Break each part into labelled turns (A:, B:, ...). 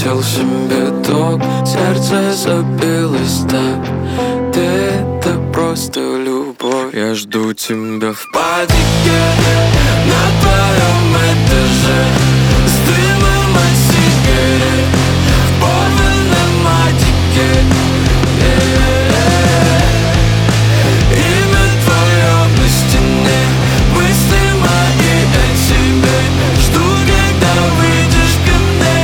A: начался биток, сердце забилось так. Ты — это просто любовь. Я жду тебя в падике на твоем этаже, с дымом от сигарет в порванном одеке. Имя твое на стене, мысли мои о тебе. Жду, когда выйдешь ко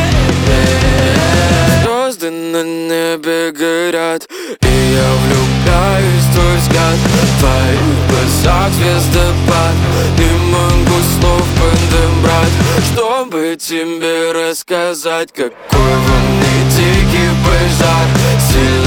A: мне. Звезды на небе горят, и я влюбляюсь в твой взгляд. В твоих глазах звездопад, не могу слов подобрать, чтобы тебе рассказать, какой во мне дикий пожар.